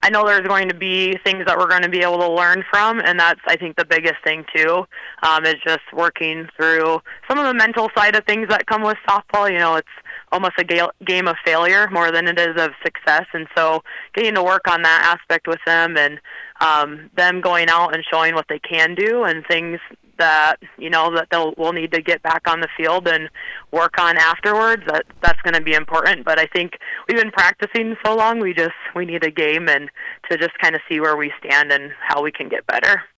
I know there's going to be things that we're going to be able to learn from, and that's, I think, the biggest thing, too, is just working through some of the mental side of things that come with softball. It's almost a game of failure more than it is of success, and so getting to work on that aspect with them and them going out and showing what they can do and things that we'll need to get back on the field and work on afterwards. That's going to be important. But I think we've been practicing so long, we need a game and to just kind of see where we stand and how we can get better.